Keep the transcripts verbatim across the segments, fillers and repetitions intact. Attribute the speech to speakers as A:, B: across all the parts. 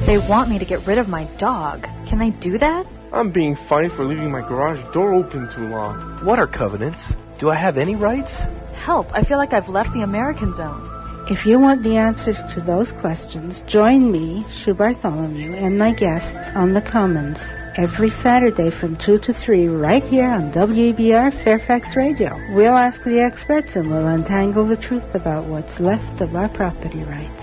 A: They want me to get rid of my dog. Can they do that?
B: I'm being fined for leaving my garage door open too long.
C: What are covenants? Do I have any rights?
A: Help, I feel like I've left the American zone.
D: If you want the answers to those questions, join me, Sue Bartholomew, and my guests on the Commons every Saturday from two to three right here on W E B R Fairfax Radio. We'll ask the experts and we'll untangle the truth about what's left of our property rights.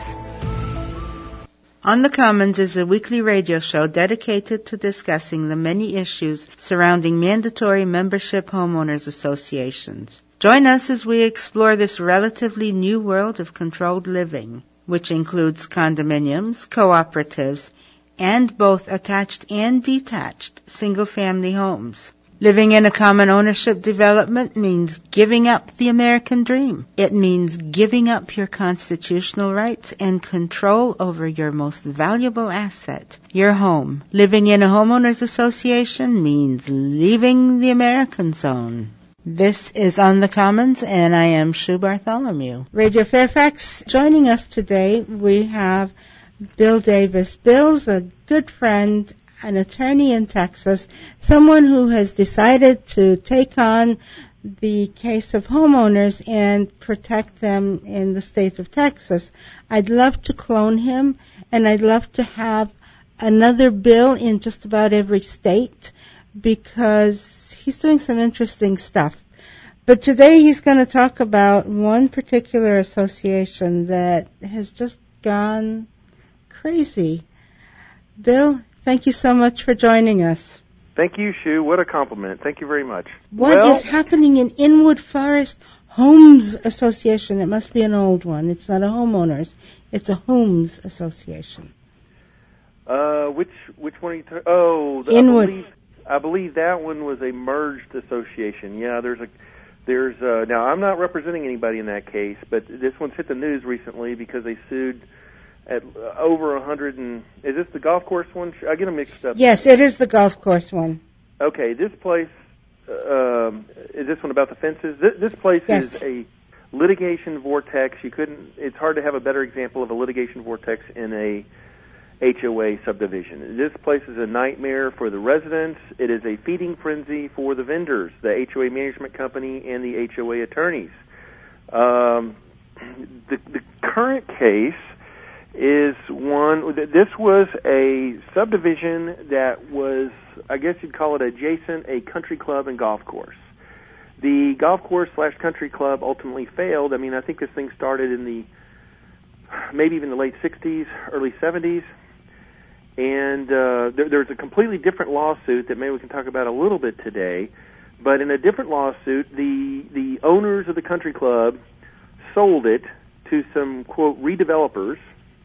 D: On the Commons is a weekly radio show dedicated to discussing the many issues surrounding mandatory membership homeowners associations. Join us as we explore this relatively new world of controlled living, which includes condominiums, cooperatives, and both attached and detached single-family homes. Living in a common ownership development means giving up the American dream. It means giving up your constitutional rights and control over your most valuable asset, your home. Living in a homeowners association means leaving the American zone. This is On the Commons, and I am Sue Bartholomew. Radio Fairfax, joining us today, we have Bill Davis. Bill's a good friend, an attorney in Texas, someone who has decided to take on the case of homeowners and protect them in the state of Texas. I'd love to clone him, and I'd love to have another bill in just about every state because he's doing some interesting stuff. But today he's going to talk about one particular association that has just gone crazy. Bill, thank you so much for joining us.
E: Thank you, Sue. What a compliment. Thank you very much.
D: What
E: well,
D: is happening in Inwood Forest Homes Association? It must be an old one. It's not a homeowners. It's a homes association.
E: Uh, which which one are you talking? Oh, the,
D: Inwood.
E: I believe, I believe that one was a merged association. Yeah, there's a there's uh, now I'm not representing anybody in that case, but this one's hit the news recently because they sued at over a hundred and is this the golf course one? I get them mixed up.
D: Yes, it is the golf course one.
E: Okay, this place uh, um, is this one about the fences? This, this place
D: yes.
E: is a litigation vortex. You couldn't. It's hard to have a better example of a litigation vortex in a H O A subdivision. This place is a nightmare for the residents. It is a feeding frenzy for the vendors, the H O A management company, and the H O A attorneys. Um, the, the current case is one, this was a subdivision that was, I guess you'd call it adjacent, a country club and golf course. The golf course slash country club ultimately failed. I mean, I think this thing started in the, maybe even the late sixties, early seventies. And uh, there, there's a completely different lawsuit that maybe we can talk about a little bit today. But in a different lawsuit, the the owners of the country club sold it to some, quote, redevelopers.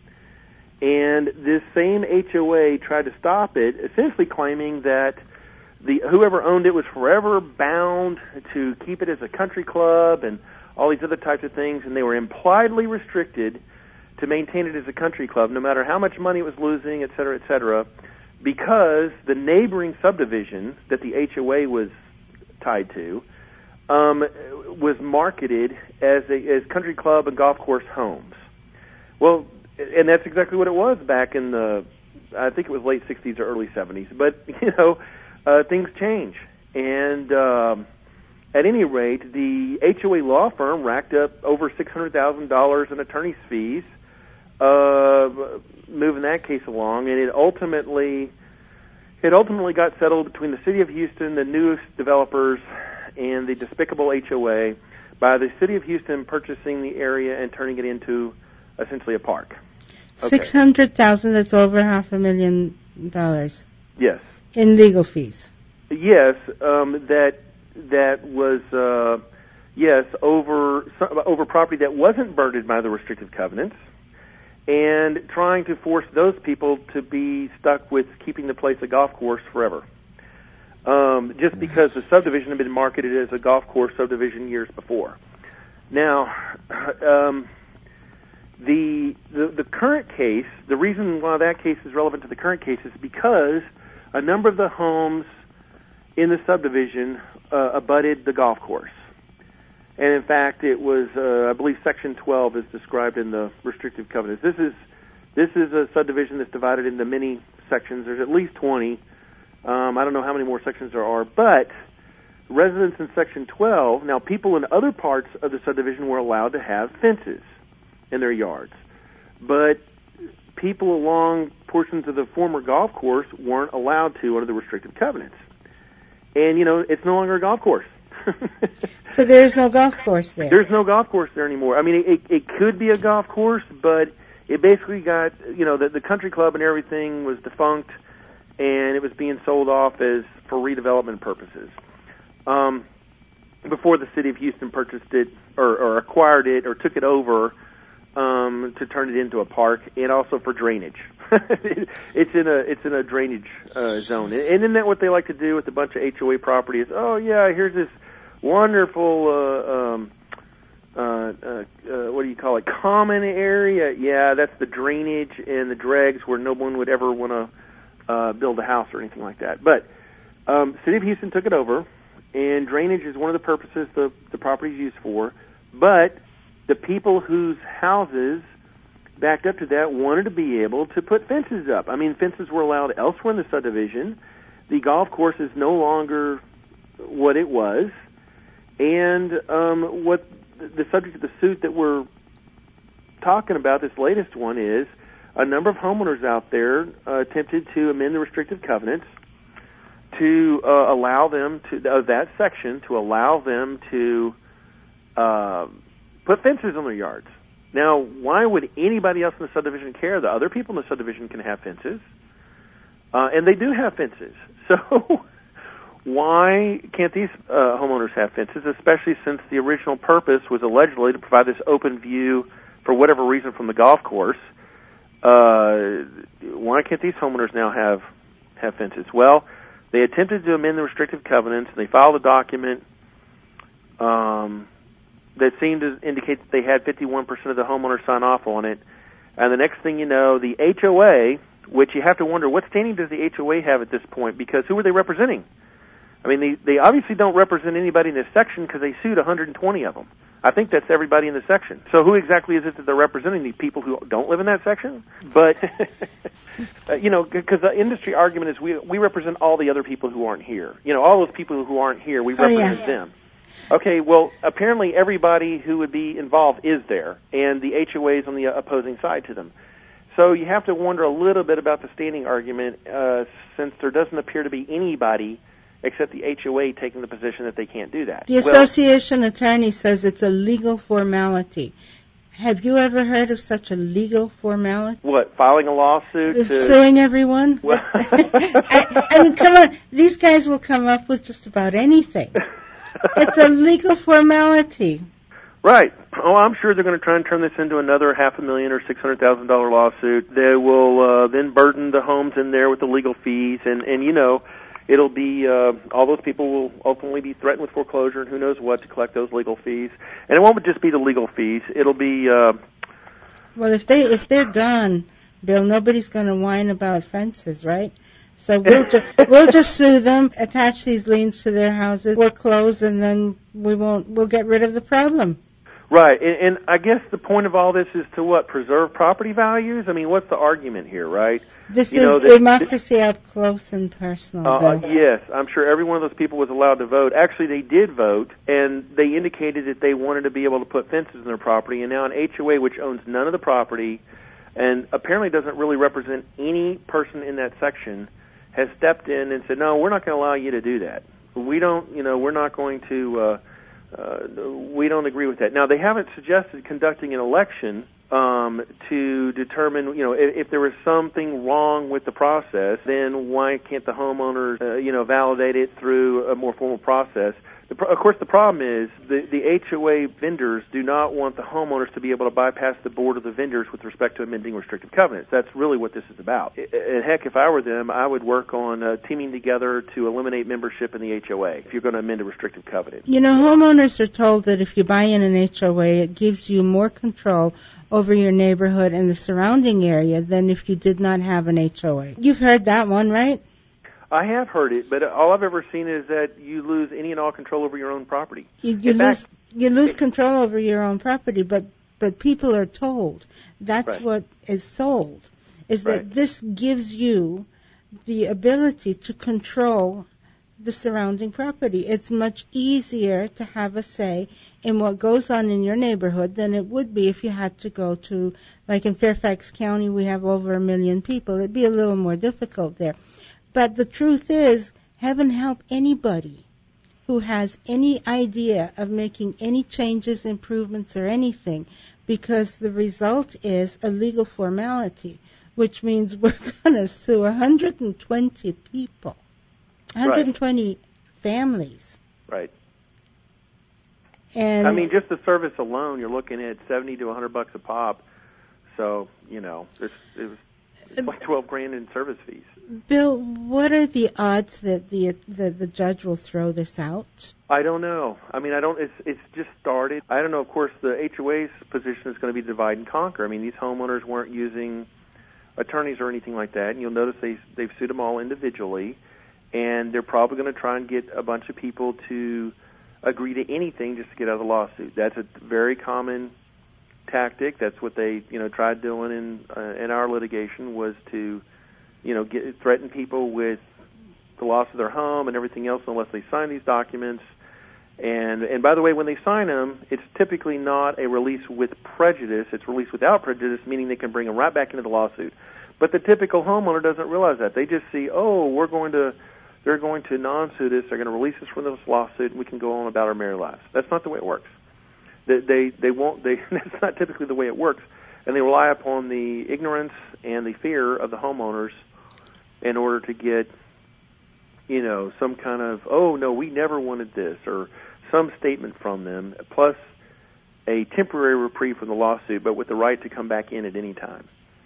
E: And this same H O A tried to stop it, essentially claiming that the whoever owned it was forever bound to keep it as a country club and all these other types of things, and they were impliedly restricted to maintain it as a country club, no matter how much money it was losing, et cetera, et cetera, because the neighboring subdivision that the H O A was tied to um, was marketed as a as country club and golf course homes. Well, and that's exactly what it was back in the, I think it was late sixties or early seventies. But, you know, uh, things change. And um, at any rate, the H O A law firm racked up over six hundred thousand dollars in attorney's fees, uh, moving that case along, and it ultimately it ultimately got settled between the city of Houston, the newest developers, and the despicable H O A by the city of Houston purchasing the area and turning it into essentially a park. Okay.
D: Six hundred thousand. That's over half a million dollars.
E: Yes.
D: In legal fees.
E: Yes, um, that that was uh, yes over over property that wasn't burdened by the restrictive covenants, and trying to force those people to be stuck with keeping the place a golf course forever. Um, just because the subdivision had been marketed as a golf course subdivision years before. Now, um, the, the the current case, the reason why that case is relevant to the current case is because a number of the homes in the subdivision uh, abutted the golf course. And in fact, it was, uh, I believe Section twelve is described in the restrictive covenants. This is This is a subdivision that's divided into many sections. There's at least twenty. Um, I don't know how many more sections there are, but residents in Section twelve, now people in other parts of the subdivision were allowed to have fences in their yards, but people along portions of the former golf course weren't allowed to under the restrictive covenants. And, you know, it's no longer a golf course.
D: So there's no golf course there?
E: There's no golf course there anymore. I mean, it, it could be a golf course, but it basically got, you know, the, the country club and everything was defunct, and it was being sold off as for redevelopment purposes. Um, before the city of Houston purchased it or, or acquired it or took it over um, to turn it into a park, and also for drainage. it's in a it's in a drainage uh, zone, and isn't that what they like to do with a bunch of H O A properties? Oh yeah, here's this wonderful uh, um, uh, uh, uh, what do you call it? Common area. Yeah, that's the drainage and the dregs where no one would ever want to uh, build a house or anything like that. But um, City of Houston took it over, and drainage is one of the purposes the the property is used for. But the people whose houses backed up to that wanted to be able to put fences up. I mean, fences were allowed elsewhere in the subdivision. The golf course is no longer what it was. And um, what the subject of the suit that we're talking about, this latest one, is a number of homeowners out there uh, attempted to amend the restrictive covenants to uh, allow them to, of that section, to allow them to uh, put fences on their yards. Now, why would anybody else in the subdivision care? The other people in the subdivision can have fences, uh, and they do have fences. So why can't these uh, homeowners have fences, especially since the original purpose was allegedly to provide this open view for whatever reason from the golf course? Uh, why can't these homeowners now have, have fences? Well, they attempted to amend the restrictive covenants, and they filed a document um, that seemed to indicate that they had fifty-one percent of the homeowners sign off on it. And the next thing you know, the H O A, which you have to wonder, what standing does the H O A have at this point? Because who are they representing? I mean, they, they obviously don't represent anybody in this section because they sued one hundred twenty of them. I think that's everybody in the section. So who exactly is it that they're representing? The people who don't live in that section? But, uh, you know, because the industry argument is we we represent all the other people who aren't here. You know, all those people who aren't here, we represent oh, yeah. them. Okay, well, apparently everybody who would be involved is there, and the H O A is on the opposing side to them. So you have to wonder a little bit about the standing argument, uh, since there doesn't appear to be anybody except the H O A taking the position that they can't do that.
D: The association well, attorney says it's a legal formality. Have you ever heard of such a legal formality?
E: What, filing a lawsuit? To...
D: Suing everyone? Well. I, I mean, come on, these guys will come up with just about anything. It's a legal formality.
E: Right. Oh, I'm sure they're going to try and turn this into another half a million or six hundred thousand dollar lawsuit. They will uh, then burden the homes in there with the legal fees, and and you know, it'll be uh, all those people will ultimately be threatened with foreclosure and who knows what to collect those legal fees. And it won't just be the legal fees. It'll be. Uh,
D: well, if they if they're gone, Bill, nobody's going to whine about fences, right? So we'll, ju- we'll just sue them, attach these liens to their houses, foreclose, and then we won't. We'll get rid of the problem.
E: Right, and, and I guess the point of all this is to what? Preserve property values? I mean, what's the argument here, right?
D: This
E: you
D: is
E: know, that,
D: democracy up close and personal.
E: Uh, yes, I'm sure every one of those people was allowed to vote. Actually, they did vote, and they indicated that they wanted to be able to put fences in their property, and now an H O A, which owns none of the property and apparently doesn't really represent any person in that section, has stepped in and said, no, we're not going to allow you to do that. We don't, you know, we're not going to, uh, uh, we don't agree with that. Now, they haven't suggested conducting an election um, to determine, you know, if, if there was something wrong with the process, then why can't the homeowners, uh, you know, validate it through a more formal process? The pro- of course, the problem is the, the H O A vendors do not want the homeowners to be able to bypass the board of the vendors with respect to amending restrictive covenants. That's really what this is about. And heck, if I were them, I would work on uh, teaming together to eliminate membership in the H O A if you're going to amend a restrictive covenant.
D: You know, homeowners are told that if you buy in an H O A, it gives you more control over your neighborhood and the surrounding area than if you did not have an H O A. You've heard that one, right?
E: I have heard it, but all I've ever seen is that you lose any and all control over your own property.
D: You, you lose fact, you lose control over your own property, but but people are told. That's
E: Right.
D: what is sold, is that
E: Right.
D: this gives you the ability to control the surrounding property. It's much easier to have a say in what goes on in your neighborhood than it would be if you had to go to, like in Fairfax County, we have over a million people. It'd be a little more difficult there. But the truth is, heaven help anybody who has any idea of making any changes, improvements, or anything, because the result is a legal formality, which means we're going to sue one hundred twenty people, one hundred twenty right. families.
E: Right.
D: And
E: I mean, just the service alone, you're looking at seventy to a hundred bucks a pop. So you know, it's, it was it's like twelve grand in service fees.
D: Bill, what are the odds that the, the the judge will throw this out?
E: I don't know. I mean, I don't. It's it's just started. I don't know. Of course, the H O A's position is going to be divide and conquer. I mean, these homeowners weren't using attorneys or anything like that, and you'll notice they they've sued them all individually, and they're probably going to try and get a bunch of people to agree to anything just to get out of the lawsuit. That's a very common tactic. That's what they you know tried doing in uh, in our litigation, was to you know get, threaten people with the loss of their home and everything else unless they sign these documents. And and by the way, when they sign them, it's typically not a release with prejudice. It's release without prejudice, meaning they can bring them right back into the lawsuit. But the typical homeowner doesn't realize that. They just see, oh, we're going to, they're going to non-sue this. They're going to release us from this lawsuit, and we can go on about our married lives. That's not the way it works. They they, they won't. They that's not typically the way it works, and they rely upon the ignorance and the fear of the homeowners in order to get, you know, some kind of, oh no, we never wanted this, or some statement from them, plus a temporary reprieve from the lawsuit, but with the right to come back in at any time.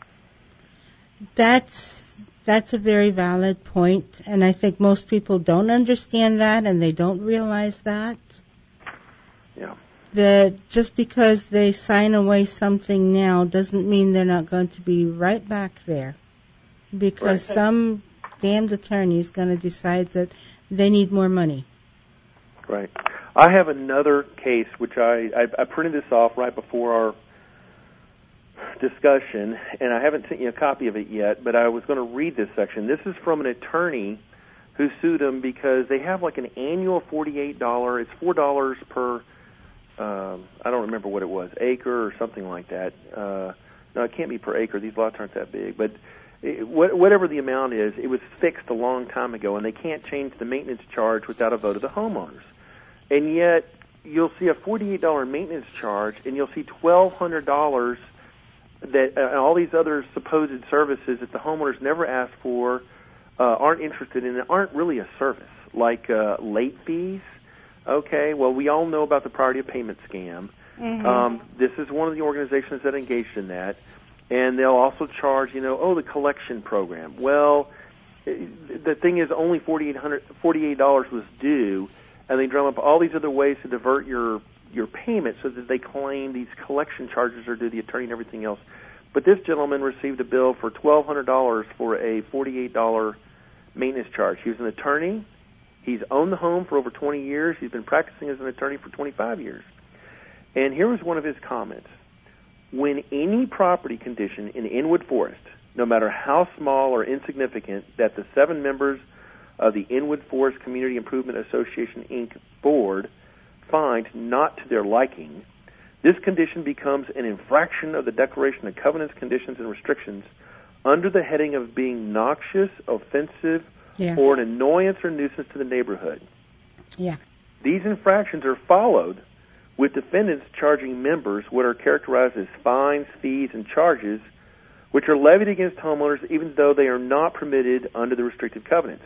D: That's that's a very valid point, and I think most people don't understand that, and they don't realize that.
E: Yeah.
D: That just because they sign away something now doesn't mean they're not going to be right back there, because right. some damned attorney is going to decide that they need more money.
E: Right. I have another case, which I, I, I printed this off right before our discussion, and I haven't sent you a copy of it yet, but I was going to read this section. This is from an attorney who sued them because they have like an annual forty-eight dollars, it's four dollars per, um, I don't remember what it was, acre or something like that. Uh, no, it can't be per acre. These lots aren't that big, but it, whatever the amount is, it was fixed a long time ago, and they can't change the maintenance charge without a vote of the homeowners. And yet, you'll see a forty-eight dollars maintenance charge, and you'll see twelve hundred dollars that uh, and all these other supposed services that the homeowners never asked for, uh, aren't interested in, and aren't really a service, like uh, late fees. Okay, well, we all know about the priority of payment scam. Mm-hmm. Um, this is one of the organizations that engaged in that. And they'll also charge, you know, oh, the collection program. Well, the thing is, only forty-eight dollars was due, and they drum up all these other ways to divert your your payment so that they claim these collection charges are due the attorney and everything else. But this gentleman received a bill for twelve hundred dollars for a forty-eight dollars maintenance charge. He was an attorney. He's owned the home for over twenty years. He's been practicing as an attorney for twenty-five years. And here was one of his comments. When any property condition in Inwood Forest, no matter how small or insignificant, that the seven members of the Inwood Forest Community Improvement Association, Incorporated board find not to their liking, this condition becomes an infraction of the Declaration of Covenants, Conditions, and Restrictions under the heading of being noxious, offensive, yeah. or an annoyance or nuisance to the neighborhood.
D: Yeah.
E: These infractions are followed with defendants charging members what are characterized as fines, fees, and charges, which are levied against homeowners even though they are not permitted under the restrictive covenants,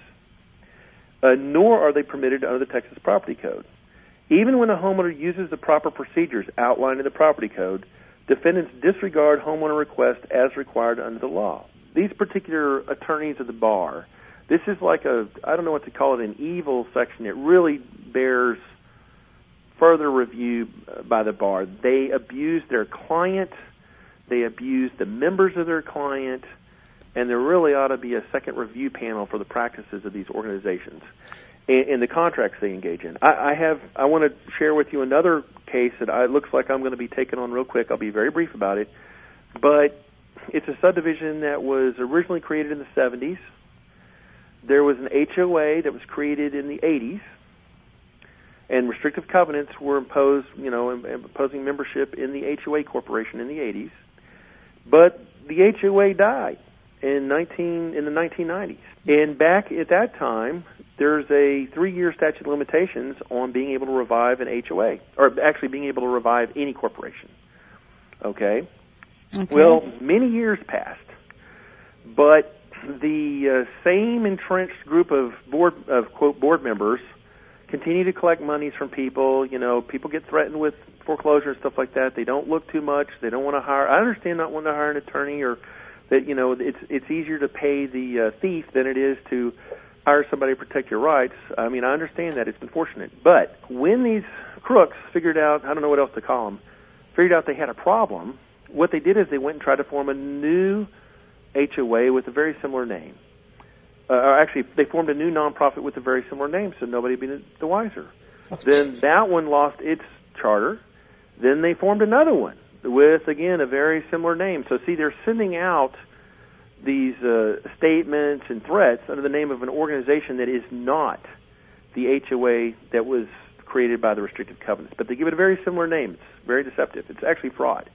E: uh, nor are they permitted under the Texas Property Code. Even when a homeowner uses the proper procedures outlined in the Property Code, defendants disregard homeowner requests as required under the law. These particular attorneys at the bar, this is like a, I don't know what to call it, an evil section. It really bears further review by the bar. They abuse their client, they abuse the members of their client, and there really ought to be a second review panel for the practices of these organizations. and, and the contracts they engage in. I, I have. I want to share with you another case that I, it looks like I'm going to be taking on real quick. I'll be very brief about it, but it's a subdivision that was originally created in the seventies. There was an H O A that was created in the eighties, and restrictive covenants were imposed, you know, imposing membership in the H O A corporation in the eighties. But the H O A died in nineteen in the nineteen nineties, and back at that time, there's a three-year statute of limitations on being able to revive an H O A, or actually being able to revive any corporation. Okay. Okay. Well, many years passed, but the uh, same entrenched group of board of quote board members continue to collect monies from people. You know, people get threatened with foreclosure and stuff like that. They don't look too much. They don't want to hire. I understand not wanting to hire an attorney, or that, you know, it's it's easier to pay the uh, thief than it is to hire somebody to protect your rights. I mean, I understand that. It's unfortunate. But when these crooks figured out, I don't know what else to call them, figured out they had a problem, what they did is they went and tried to form a new H O A with a very similar name. Uh, or actually, they formed a new nonprofit with a very similar name, so nobody would be the wiser. Then that one lost its charter. Then they formed another one with, again, a very similar name. So, see, they're sending out these uh, statements and threats under the name of an organization that is not the H O A that was created by the restrictive covenants. But they give it a very similar name. It's very deceptive. It's actually fraud.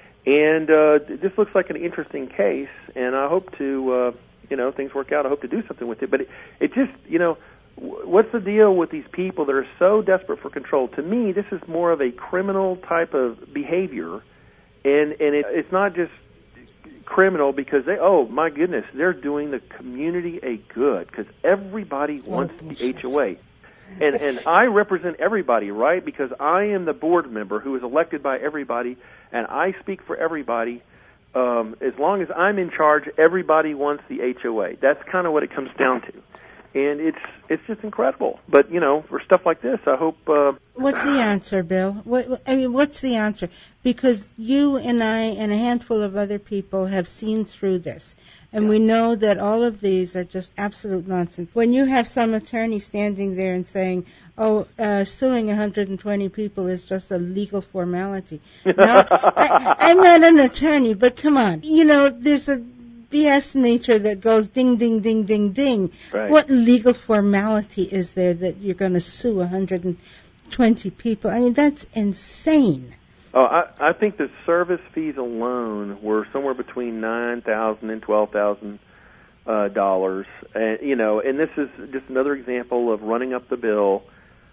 E: And uh, this looks like an interesting case, and I hope to, uh, you know, things work out. I hope to do something with it. But it, it just, you know, w- what's the deal with these people that are so desperate for control? To me, this is more of a criminal type of behavior, and, and it, it's not just criminal because they, oh, my goodness, they're doing the community a good because everybody wants the H O A. And and I represent everybody, right? Because I am the board member who is elected by everybody, and I speak for everybody. Um, as long as I'm in charge, everybody wants the H O A. That's kind of what it comes down to. And it's it's just incredible. But, you know, for stuff like this, I hope... Uh,
D: what's the answer, Bill? What, I mean, what's the answer? Because you and I and a handful of other people have seen through this. And yeah. we know that all of these are just absolute nonsense. When you have some attorney standing there and saying, oh, uh, suing one hundred twenty people is just a legal formality. Now, I, I'm not an attorney, but come on. You know, there's a B S meter that goes ding, ding, ding, ding, ding.
E: Right.
D: What legal formality is there that you're going to sue one hundred twenty people? I mean, that's insane.
E: Oh, I, I think the service fees alone were somewhere between nine thousand and twelve thousand uh, dollars. And you know, and this is just another example of running up the bill.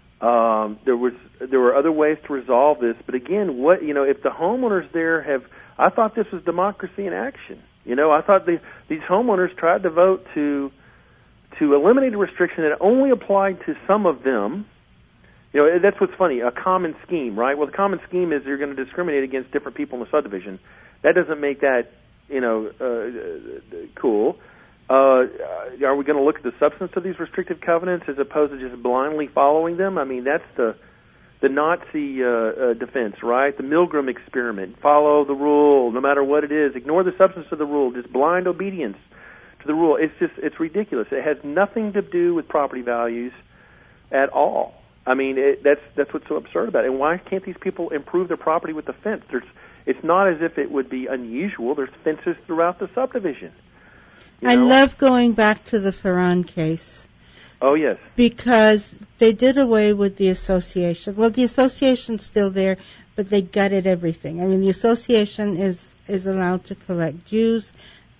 E: Um, there was there were other ways to resolve this, but again, what you know, if the homeowners there have, I thought this was democracy in action. You know, I thought the, these homeowners tried to vote to to eliminate a restriction that only applied to some of them. You know, that's what's funny, a common scheme, right? Well, the common scheme is you're going to discriminate against different people in the subdivision. That doesn't make that, you know, uh, cool. Uh, are we going to look at the substance of these restrictive covenants as opposed to just blindly following them? I mean, that's the the Nazi uh, uh, defense, right? The Milgram experiment. Follow the rule, no matter what it is. Ignore the substance of the rule. Just blind obedience to the rule. It's just, it's ridiculous. It has nothing to do with property values at all. I mean, it, that's that's what's so absurd about it. And why can't these people improve their property with the fence? There's, it's not as if it would be unusual. There's fences throughout the subdivision. You
D: I
E: know?
D: love going back to the Farran case.
E: Oh, yes.
D: Because they did away with the association. Well, the association's still there, but they gutted everything. I mean, the association is, is allowed to collect dues,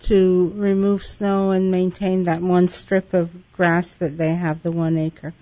D: to remove snow and maintain that one strip of grass that they have, the one acre.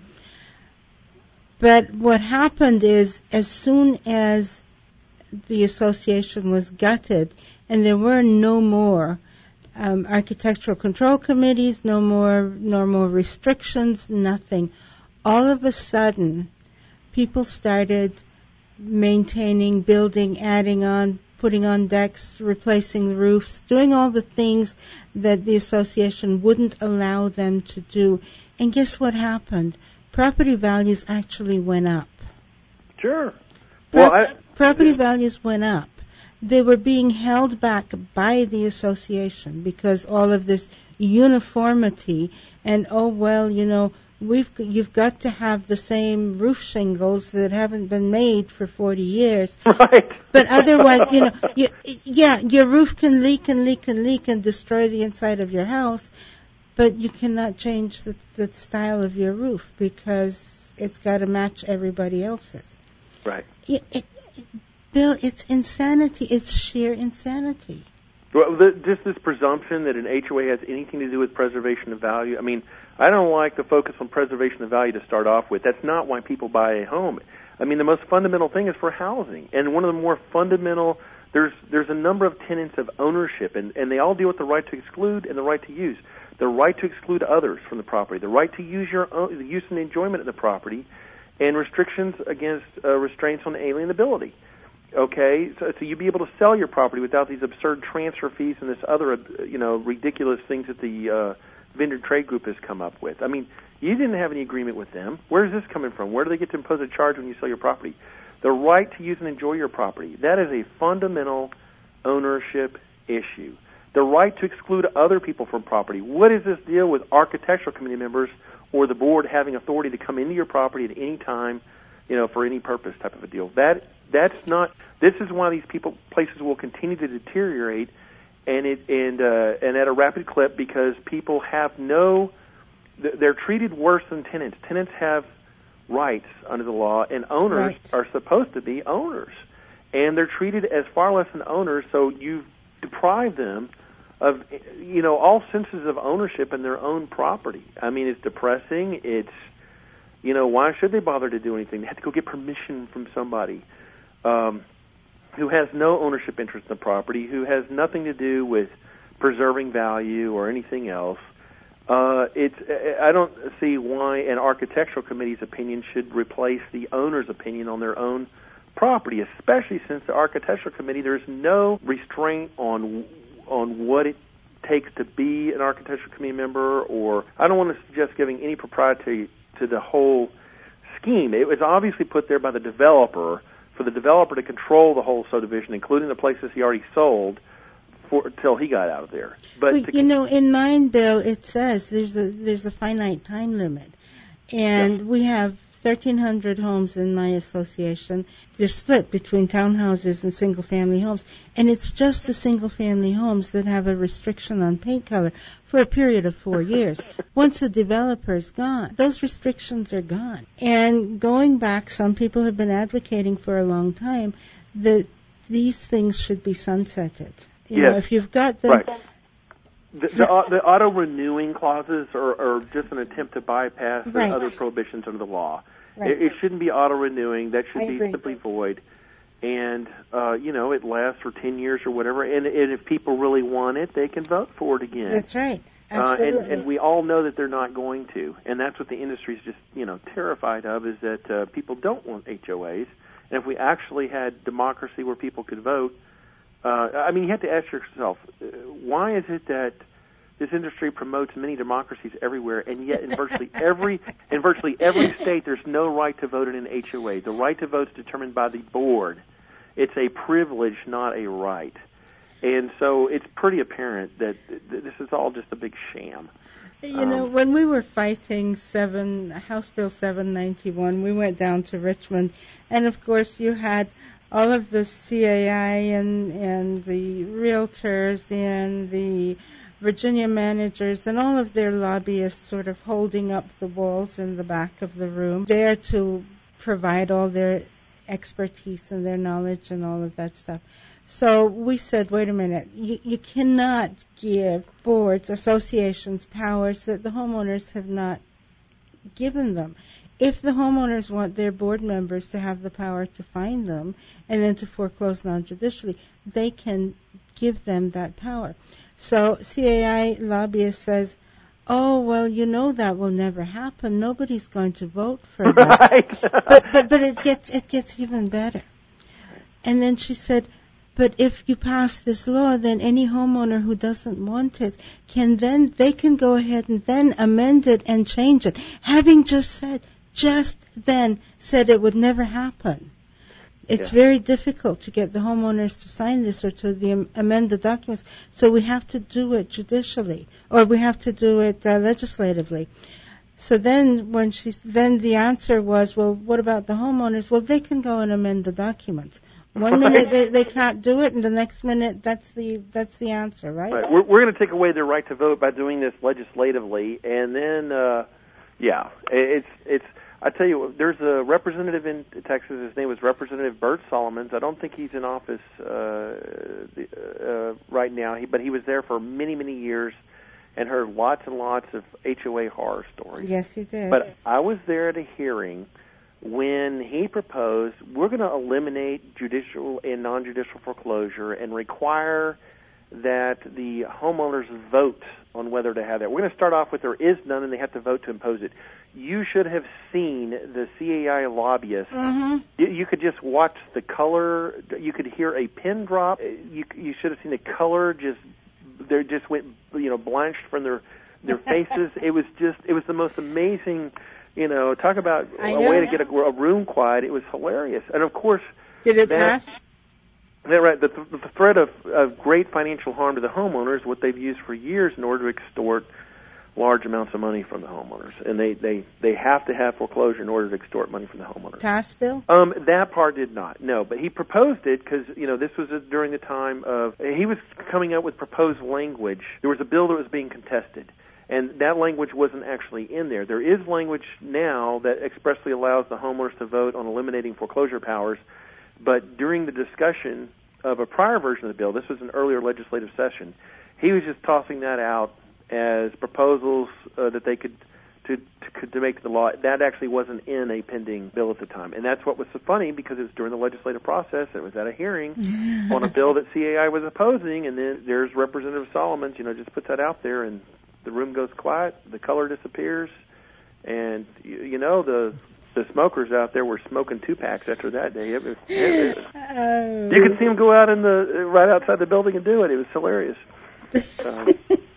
D: But what happened is, as soon as the association was gutted, and there were no more um, architectural control committees, no more, no more restrictions, nothing. All of a sudden, people started maintaining, building, adding on, putting on decks, replacing the roofs, doing all the things that the association wouldn't allow them to do. And guess what happened? Property values actually went up.
E: Sure.
D: Pro-
E: Well, I,
D: property values went up. They were being held back by the association because all of this uniformity and, oh, well, you know, we've you've got to have the same roof shingles that haven't been made for forty years.
E: Right.
D: But otherwise, you know, you, yeah, your roof can leak and leak and leak and destroy the inside of your house, but you cannot change the, the style of your roof because it's got to match everybody else's.
E: Right.
D: It, it, Bill, it's insanity. It's sheer insanity.
E: Well, the, just this presumption that an H O A has anything to do with preservation of value. I mean, I don't like the focus on preservation of value to start off with. That's not why people buy a home. I mean, the most fundamental thing is for housing. And one of the more fundamental, there's there's a number of tenets of ownership, and, and they all deal with the right to exclude and the right to use. The right to exclude others from the property, the right to use your own, the use and enjoyment of the property, and restrictions against uh, restraints on alienability. Okay, so, so you'd be able to sell your property without these absurd transfer fees and this other, uh, you know, ridiculous things that the uh, vendor trade group has come up with. I mean, you didn't have any agreement with them. Where is this coming from? Where do they get to impose a charge when you sell your property? The right to use and enjoy your property. That is a fundamental ownership issue. The right to exclude other people from property. What is this deal with architectural committee members or the board having authority to come into your property at any time, you know, for any purpose type of a deal? That that's not. This is why these people places will continue to deteriorate, and it and uh, and at a rapid clip because people have no. They're treated worse than tenants. Tenants have rights under the law, and owners
D: Right.
E: are supposed to be owners, and they're treated as far less than owners. So you deprive them of, you know, all senses of ownership in their own property. I mean, it's depressing. It's, you know, why should they bother to do anything? They have to go get permission from somebody um, who has no ownership interest in the property, who has nothing to do with preserving value or anything else. Uh, it's. I don't see why an architectural committee's opinion should replace the owner's opinion on their own property, especially since the architectural committee, there's no restraint on on what it takes to be an architectural committee member, or I don't want to suggest giving any propriety to the whole scheme. It was obviously put there by the developer for the developer to control the whole subdivision, including the places he already sold, for until he got out of there. But
D: Well,
E: to,
D: you know, in mine bill, it says there's a there's a finite time limit, and
E: Yeah.
D: we have thirteen hundred homes in my association. They're split between townhouses and single-family homes, and it's just the single-family homes that have a restriction on paint color for a period of four years. Once the developer's gone, those restrictions are gone. And going back, some people have been advocating for a long time that these things should be sunsetted. You
E: Yes.
D: know, if you've got them.
E: right. The, the, the auto-renewing clauses are, are just an attempt to bypass the
D: Right.
E: other prohibitions under the law.
D: Right.
E: It, it shouldn't be auto-renewing. That should
D: I
E: be
D: agree.
E: simply void. And, uh, you know, it lasts for ten years or whatever. And, and if people really want it, they can vote for it again.
D: That's right.
E: Uh,
D: Absolutely.
E: and, and we all know that they're not going to. And that's what the industry's just, you know, terrified of, is that uh, people don't want H O As. And if we actually had democracy where people could vote, uh, I mean, you have to ask yourself, uh, why is it that this industry promotes many democracies everywhere, and yet in virtually every in virtually every state, there's no right to vote in an H O A. The right to vote is determined by the board. It's a privilege, not a right. And so it's pretty apparent that this is all just a big sham.
D: You know,
E: Um,
D: when we were fighting seven House Bill seven ninety-one, we went down to Richmond, and of course you had all of the C A I and and the realtors and the Virginia managers and all of their lobbyists sort of holding up the walls in the back of the room, there to provide all their expertise and their knowledge and all of that stuff. So we said, wait a minute, you, you cannot give boards, associations, powers that the homeowners have not given them. If the homeowners want their board members to have the power to fine them and then to foreclose non-judicially, they can give them that power. So C A I lobbyist says, oh, well, you know that will never happen. Nobody's going to vote for that.
E: Right.
D: but, but but it gets it gets even better. And then she said, but if you pass this law, then any homeowner who doesn't want it can then, they can go ahead and then amend it and change it. Having just said, just then said it would never happen. It's
E: Yeah.
D: very difficult to get the homeowners to sign this or to the, amend the documents, so we have to do it judicially, or we have to do it uh, legislatively. So then when she, then the answer was, well, what about the homeowners? Well, they can go and amend the documents. One
E: Right.
D: minute they, they can't do it, and the next minute that's the that's the answer, right?
E: Right. We're, we're going to take away their right to vote by doing this legislatively, and then, uh, yeah, it's it's. I tell you, there's a representative in Texas. His name was Representative Bert Solomons. I don't think he's in office uh, the, uh, right now, he, but he was there for many, many years and heard lots and lots of H O A horror stories.
D: Yes, he did.
E: But I was there at a hearing when he proposed we're going to eliminate judicial and non-judicial foreclosure and require that the homeowners vote on whether to have that. We're going to start off with there is none, and they have to vote to impose it. You should have seen the C A I lobbyists.
D: Mm-hmm.
E: You, you could just watch the color. You could hear a pin drop. You, you should have seen the color just. They just went, you know, blanched from their their faces. It was just. It was the most amazing. You know, talk about
D: I
E: a
D: know.
E: way to get a, a room quiet. It was hilarious, and of course.
D: Did it
E: that,
D: pass?
E: Yeah, right. The, the threat of, of great financial harm to the homeowners, what they've used for years in order to extort large amounts of money from the homeowners, and they, they, they have to have foreclosure in order to extort money from the homeowners.
D: Pass, Bill?
E: Um, that part did not, no. But he proposed it because, you know, this was during the time of, he was coming up with proposed language. There was a bill that was being contested, and that language wasn't actually in there. There is language now that expressly allows the homeowners to vote on eliminating foreclosure powers, but during the discussion of a prior version of the bill, this was an earlier legislative session, he was just tossing that out as proposals uh, that they could to, to to make the law. That actually wasn't in a pending bill at the time, and that's what was so funny because it was during the legislative process. It was at a hearing on a bill that C A I was opposing, and then there's Representative Solomons, you know, just puts that out there, and the room goes quiet, the color disappears, and you, you know the. The smokers out there were smoking two packs after that day. It was, it was,
D: Oh.
E: you could see them go out in the right outside the building and do it. It was hilarious. Um,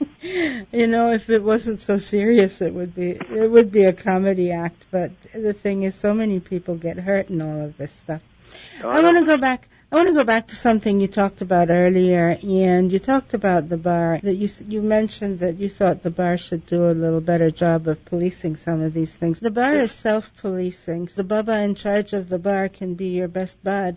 D: You know, if it wasn't so serious, it would be it would be a comedy act. But the thing is, so many people get hurt in all of this stuff. I want to go back. I want to go back to something you talked about earlier, and you talked about the bar. That you you mentioned that you thought the bar should do a little better job of policing some of these things. The bar is self-policing. The bubba in charge of the bar can be your best bud,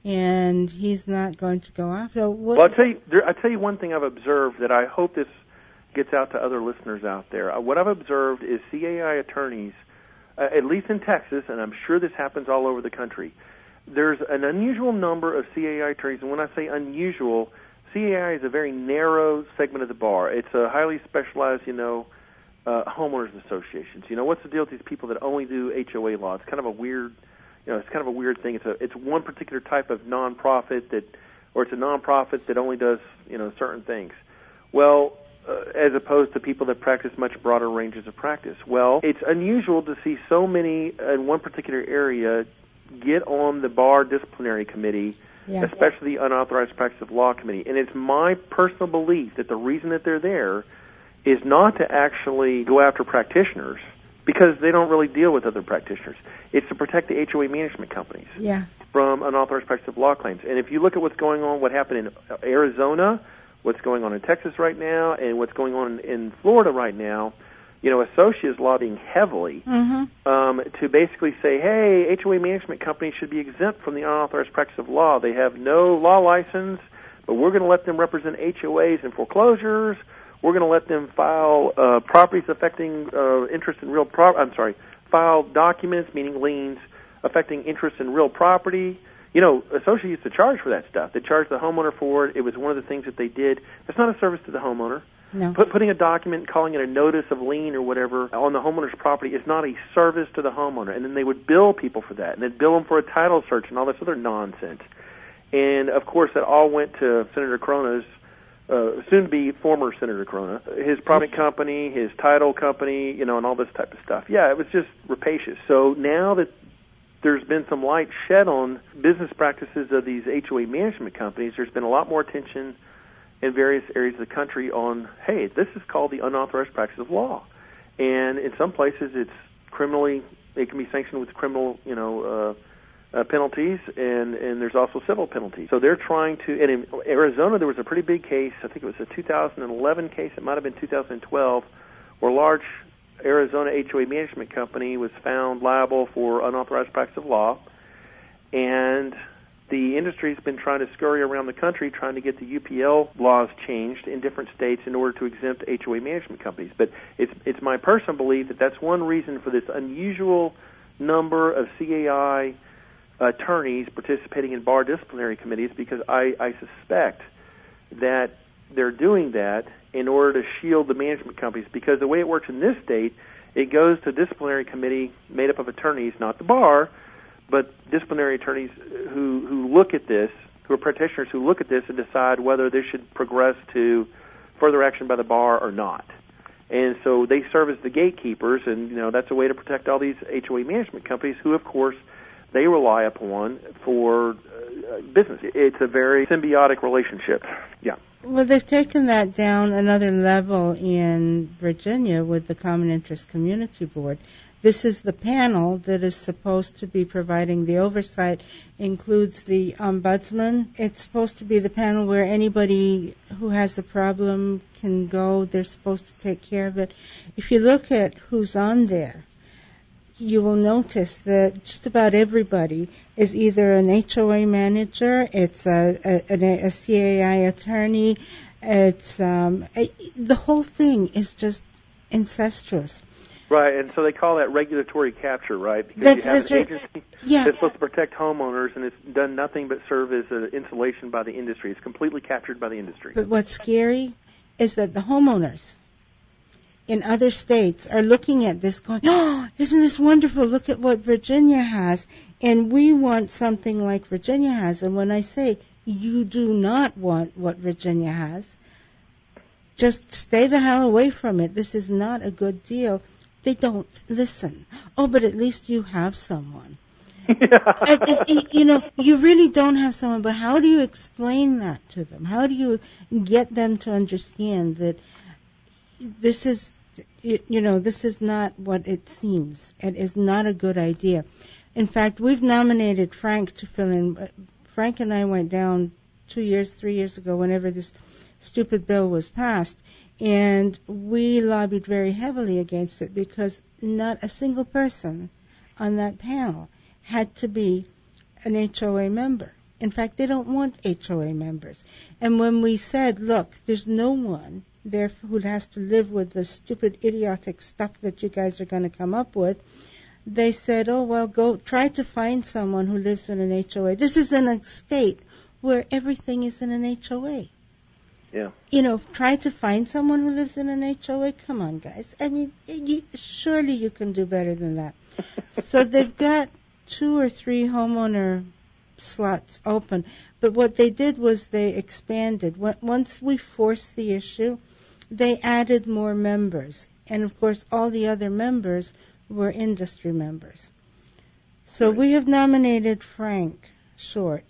D: and he's not going to go off. So what?
E: well, I'll tell you. There, I'll tell you one thing I've observed that I hope this gets out to other listeners out there. Uh, what I've observed is C A I attorneys, uh, at least in Texas, and I'm sure this happens all over the country. There's an unusual number of C A I attorneys, and when I say unusual, C A I is a very narrow segment of the bar. It's a highly specialized, you know, uh, homeowners associations. You know, what's the deal with these people that only do H O A law? It's kind of a weird, you know, it's kind of a weird thing. It's a, it's one particular type of nonprofit that, or it's a nonprofit that only does, you know, certain things. Well, uh, as opposed to people that practice much broader ranges of practice. Well, it's unusual to see so many in one particular area get on the bar disciplinary committee,
D: Yeah.
E: especially the unauthorized practice of law committee. And it's my personal belief that the reason that they're there is not to actually go after practitioners, because they don't really deal with other practitioners. It's to protect the H O A management companies
D: Yeah.
E: from unauthorized practice of law claims. And if you look at what's going on, what happened in Arizona, what's going on in Texas right now, and what's going on in Florida right now, you know, Associa is lobbying heavily
D: Mm-hmm.
E: um, to basically say, hey, H O A management companies should be exempt from the unauthorized practice of law. They have no law license, but we're going to let them represent H O As in foreclosures. We're going to let them file uh, properties affecting uh, interest in real pro- I'm sorry, file documents, meaning liens, affecting interest in real property. You know, Associa used to charge for that stuff. They charged the homeowner for it. It was one of the things that they did. It's not a service to the homeowner.
D: No.
E: Put, putting a document, calling it a notice of lien or whatever on the homeowner's property is not a service to the homeowner. And then they would bill people for that, and they'd bill them for a title search and all this other nonsense. And, of course, that all went to Senator Corona's, uh, soon-to-be former Senator Corona, his property company, his title company, you know, and all this type of stuff. Yeah, it was just rapacious. So now that there's been some light shed on business practices of these H O A management companies, there's been a lot more attention in various areas of the country on, hey, this is called the unauthorized practice of law. And in some places it's criminally, it can be sanctioned with criminal, you know, uh, uh, penalties, and, and there's also civil penalties. So they're trying to, and in Arizona there was a pretty big case, I think it was a two thousand eleven case, it might have been two thousand twelve, where a large Arizona H O A Management Company was found liable for unauthorized practice of law, and the industry's been trying to scurry around the country trying to get the U P L laws changed in different states in order to exempt H O A management companies. But it's it's my personal belief that that's one reason for this unusual number of C A I attorneys participating in bar disciplinary committees, because I, I suspect that they're doing that in order to shield the management companies, because the way it works in this state, it goes to a disciplinary committee made up of attorneys, not the bar, but disciplinary attorneys who, who look at this, who are practitioners who look at this and decide whether this should progress to further action by the bar or not. And so they serve as the gatekeepers, and you know that's a way to protect all these H O A management companies who, of course, they rely upon for uh, business. It's a very symbiotic relationship. Yeah.
D: Well, they've taken that down another level in Virginia with the Common Interest Community Board. This is the panel that is supposed to be providing the oversight, includes the ombudsman. It's supposed to be the panel where anybody who has a problem can go. They're supposed to take care of it. If you look at who's on there, you will notice that just about everybody is either an H O A manager, it's a, a, a C A I attorney, it's um, a, the whole thing is just incestuous.
E: Right, and so they call that regulatory capture, right? Because
D: that's,
E: you have
D: that's
E: an
D: right.
E: agency
D: Yeah.
E: that's supposed to protect homeowners, and it's done nothing but serve as an insulation by the industry. It's completely captured by the industry.
D: But what's scary is that the homeowners in other states are looking at this going, oh, isn't this wonderful? Look at what Virginia has. And we want something like Virginia has. And when I say you do not want what Virginia has, just stay the hell away from it. This is not a good deal. They don't listen. Oh, but at least you have someone.
E: Yeah.
D: and, and, and, you know, you really don't have someone, but how do you explain that to them? How do you get them to understand that this is, you know, this is not what it seems. It is not a good idea. In fact, we've nominated Frank to fill in. Frank and I went down two years, three years ago, whenever this stupid bill was passed, and we lobbied very heavily against it because not a single person on that panel had to be an H O A member. In fact, they don't want H O A members. And when we said, look, there's no one there who has to live with the stupid, idiotic stuff that you guys are going to come up with, they said, oh, well, go try to find someone who lives in an H O A. This is in a state where everything is in an H O A.
E: Yeah.
D: You know, try to find someone who lives in an H O A. Come on, guys. I mean, you, surely you can do better than that. So they've got two or three homeowner slots open. But what they did was they expanded. Once we forced the issue, they added more members. And, of course, all the other members were industry members. So
E: right.
D: We have nominated Frank Short.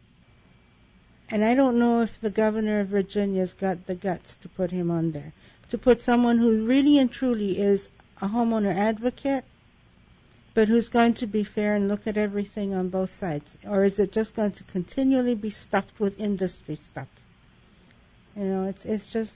D: And I don't know if the governor of Virginia's got the guts to put him on there, to put someone who really and truly is a homeowner advocate, but who's going to be fair and look at everything on both sides. Or is it just going to continually be stuffed with industry stuff? You know, it's it's just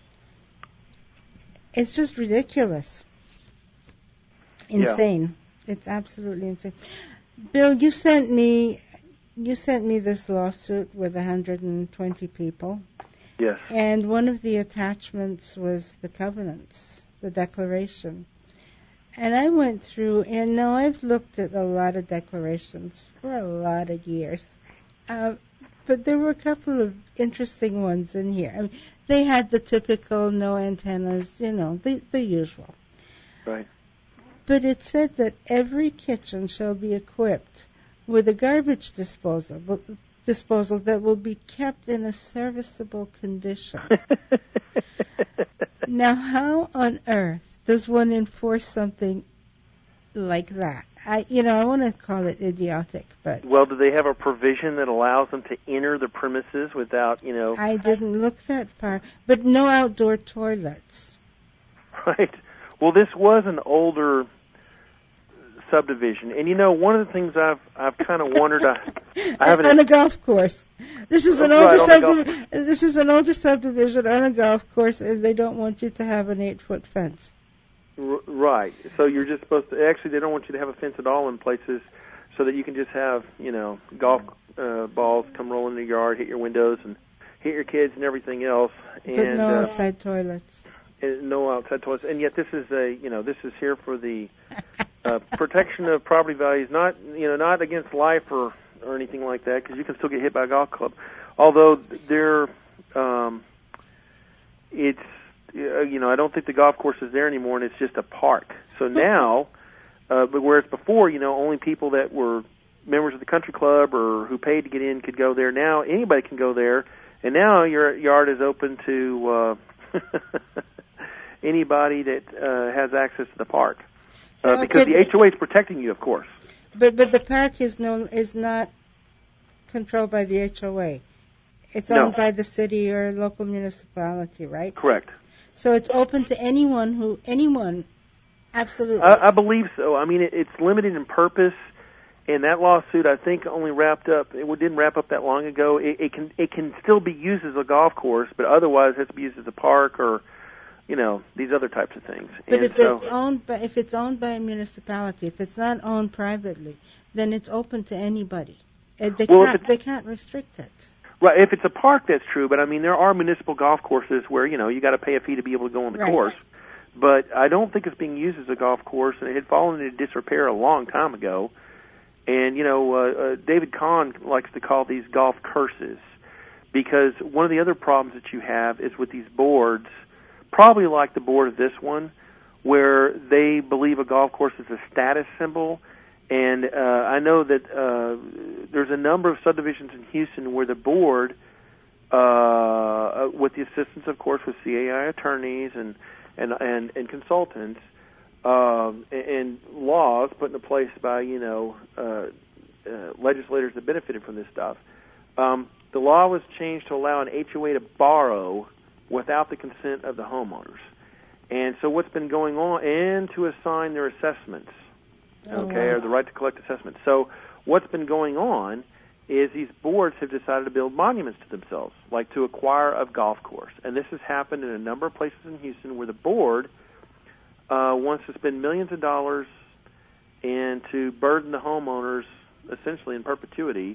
D: it's just ridiculous. Insane. Yeah. It's absolutely insane. Bill, you sent me you sent me this lawsuit with one hundred twenty people.
E: Yes.
D: And one of the attachments was the covenants, the declaration. And I went through, and now I've looked at a lot of declarations for a lot of years. Uh, but there were a couple of interesting ones in here. I mean, they had the typical no antennas, you know, the, the usual.
E: Right.
D: But it said that every kitchen shall be equipped with a garbage disposal, disposal that will be kept in a serviceable condition. Now, how on earth does one enforce something like that? I, you know, I want to call it idiotic, but...
E: Well, do they have a provision that allows them to enter the premises without, you know...
D: I didn't look that far. But no outdoor toilets.
E: Right. Well, this was an older subdivision. And, you know, one of the things I've I've kind of wondered... I, I haven't...
D: On a golf course. This is an
E: right,
D: older
E: subdivision.
D: This is an older subdivision on a golf course, and they don't want you to have an eight-foot fence.
E: R- right. So you're just supposed to. Actually, they don't want you to have a fence at all in places, so that you can just have you know golf uh, balls come roll in the yard, hit your windows, and hit your kids and everything else. And,
D: but no
E: uh,
D: outside toilets.
E: and no outside toilets. And yet, this is a you know this is here for the uh, protection of property values, not you know not against life or or anything like that, because you can still get hit by a golf club. Although they're, um, it's, uh, you know, I don't think the golf course is there anymore, and it's just a park. So now, uh, but whereas before, you know, only people that were members of the country club or who paid to get in could go there. Now anybody can go there, and now your yard is open to uh, anybody that uh, has access to the park, uh,
D: So,
E: because
D: okay,
E: the H O A is protecting you, of course.
D: But but the park is no is not controlled by the H O A. It's
E: No.
D: owned by the city or local municipality, right?
E: Correct.
D: So it's open to anyone who anyone, absolutely.
E: I, I believe so. I mean, it, it's limited in purpose, and that lawsuit I think only wrapped up. It didn't wrap up that long ago. It, it can it can still be used as a golf course, but otherwise it has to be used as a park or, you know, these other types of things.
D: But
E: and
D: if
E: so,
D: it's owned by if it's owned by a municipality, if it's not owned privately, then it's open to anybody. Uh, They
E: Well, if
D: can't
E: it's-
D: they can't restrict it.
E: right, if it's a park, that's true. But I mean, there are municipal golf courses where you know you got to pay a fee to be able to go on the
D: Right.
E: course. But I don't think it's being used as a golf course, and it had fallen into disrepair a long time ago. And you know, uh, uh, David Kahn likes to call these golf curses, because one of the other problems that you have is with these boards, probably like the board of this one, where they believe a golf course is a status symbol. And uh, I know that uh, there's a number of subdivisions in Houston where the board, uh, with the assistance, of course, with C A I attorneys and and and, and consultants, um, and, and laws put into place by you know uh, uh, legislators that benefited from this stuff. Um, the law was changed to allow an H O A to borrow without the consent of the homeowners. And so what's been going on, and to assign their assessments, okay,
D: Oh, wow.
E: or the right to collect assessments. So what's been going on is these boards have decided to build monuments to themselves, like to acquire a golf course. And this has happened in a number of places in Houston where the board uh, wants to spend millions of dollars and to burden the homeowners, essentially in perpetuity,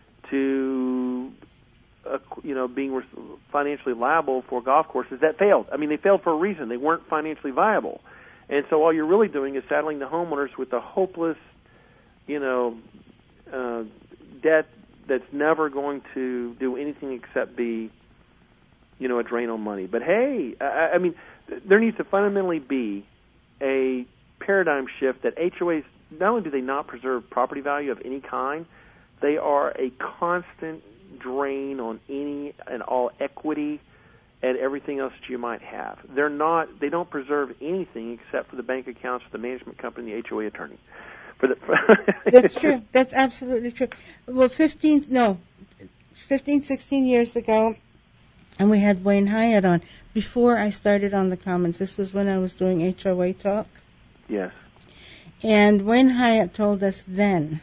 E: to uh, you know being res- financially liable for golf courses that failed. I mean, they failed for a reason. They weren't financially viable. And so all you're really doing is saddling the homeowners with a hopeless, you know, uh, debt that's never going to do anything except be, you know, a drain on money. But hey, I, I mean, there needs to fundamentally be a paradigm shift that H O As, not only do they not preserve property value of any kind, they are a constant drain on any and all equity and everything else that you might have. They're not. They don't preserve anything except for the bank accounts, for the management company, the H O A attorney. For the
D: That's true. That's absolutely true. Well, fifteen no, fifteen, sixteen years ago, and we had Wayne Hyatt on before I started on the Commons. This was when I was doing H O A talk.
E: Yes.
D: And Wayne Hyatt told us then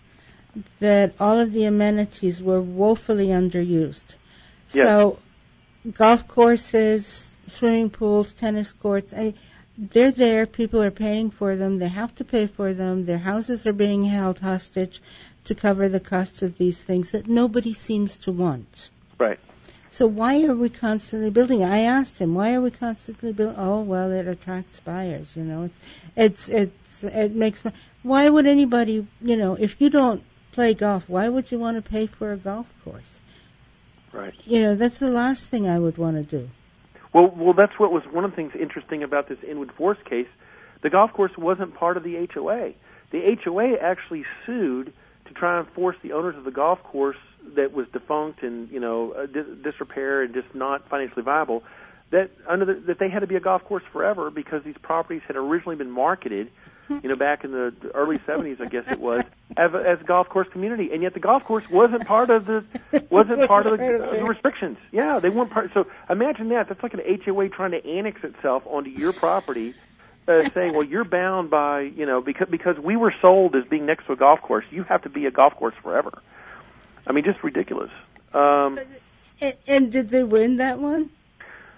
D: that all of the amenities were woefully underused.
E: Yes.
D: So golf courses, swimming pools, tennis courts, I, they're there. People are paying for them. They have to pay for them. Their houses are being held hostage to cover the costs of these things that nobody seems to want.
E: Right.
D: So why are we constantly building? I asked him, why are we constantly building? Oh, well, it attracts buyers. You know, it's it's it's it makes. Why would anybody? You know, if you don't play golf, why would you want to pay for a golf course?
E: Right.
D: You know, that's the last thing I would want to do.
E: Well, well, that's what was one of the things interesting about this Inwood Forest case. The golf course wasn't part of the H O A. The H O A actually sued to try and force the owners of the golf course that was defunct and you know uh, dis- disrepair and just not financially viable, that under the, that they had to be a golf course forever because these properties had originally been marketed, you know, back in the early seventies, I guess it was, as a, as a golf course community, and yet the golf course wasn't part of the wasn't part of the, uh, the restrictions. Yeah, they weren't part. So imagine that. That's like an H O A trying to annex itself onto your property. Uh, saying, well, you're bound by, you know, because because we were sold as being next to a golf course, you have to be a golf course forever. I mean, just ridiculous. Um,
D: And, and did they win that one?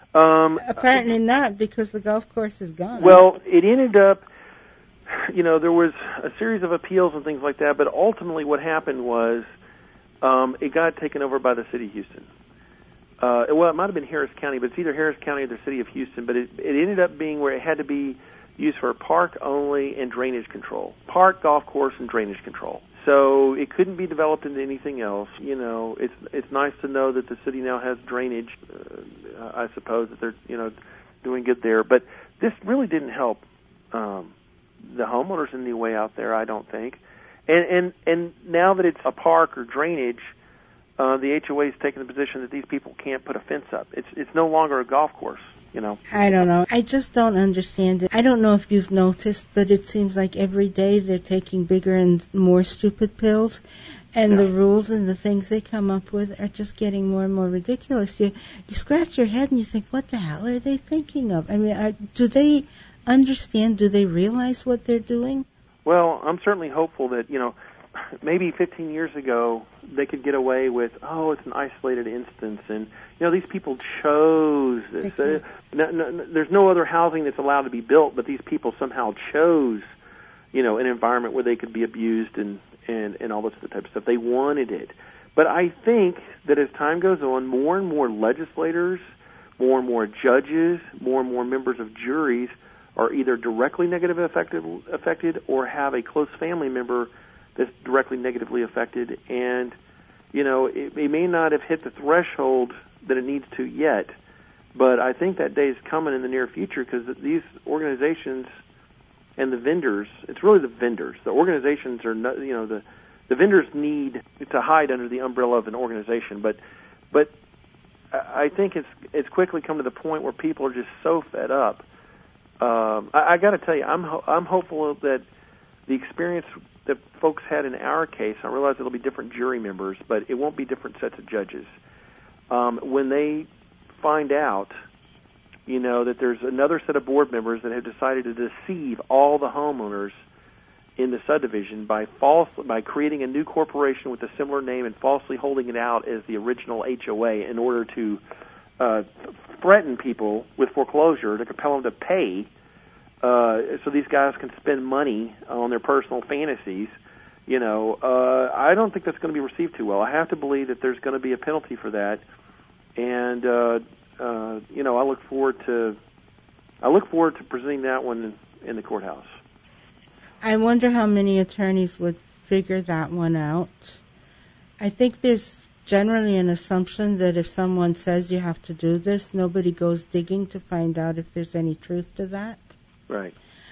E: Um,
D: Apparently not, because the golf course is gone.
E: Well, it ended up, you know, there was a series of appeals and things like that, but ultimately what happened was um, it got taken over by the city of Houston. Uh, well, it might have been Harris County, but it's either Harris County or the city of Houston, but it, it ended up being where it had to be used for park only and drainage control. Park, golf course, and drainage control. So it couldn't be developed into anything else. You know, it's it's nice to know that the city now has drainage. Uh, I suppose that they're, you know, doing good there. But this really didn't help um, the homeowners in any way out there, I don't think. And and and now that it's a park or drainage, uh, the H O A is taking the position that these people can't put a fence up. It's it's no longer a golf course. You know.
D: I don't know. I just don't understand it. I don't know if you've noticed, but it seems like every day they're taking bigger and more stupid pills, and
E: yeah.
D: the rules and the things they come up with are just getting more and more ridiculous. You you scratch your head and you think, what the hell are they thinking of? I mean, are, do they understand? Do they realize what they're doing?
E: Well, I'm certainly hopeful that, you know, maybe fifteen years ago they could get away with, oh, it's an isolated instance, and you know these people chose this. Uh, no, no, there's no other housing that's allowed to be built, but these people somehow chose, you know, an environment where they could be abused and and and all this other type of stuff. They wanted it, but I think that as time goes on, more and more legislators, more and more judges, more and more members of juries are either directly negatively affected, affected or have a close family member that's directly negatively affected, and you know it, it may not have hit the threshold that it needs to yet, but I think that day is coming in the near future because these organizations and the vendors, it's really the vendors. The organizations are not, you know, the the vendors need to hide under the umbrella of an organization, but but I think it's it's quickly come to the point where people are just so fed up. Um, I, I got to tell you, I'm ho- I'm hopeful that the experience that folks had in our case, I realize it'll be different jury members, but it won't be different sets of judges. Um, when they find out, you know, that there's another set of board members that have decided to deceive all the homeowners in the subdivision by false by creating a new corporation with a similar name and falsely holding it out as the original H O A in order to uh, threaten people with foreclosure to compel them to pay. Uh, so these guys can spend money on their personal fantasies, you know, uh, I don't think that's going to be received too well. I have to believe that there's going to be a penalty for that, and uh, uh, you know, I look forward to I look forward to presenting that one in, in the courthouse.
D: I wonder how many attorneys would figure that one out. I think there's generally an assumption that if someone says you have to do this, nobody goes digging to find out if there's any truth to that.
E: Right.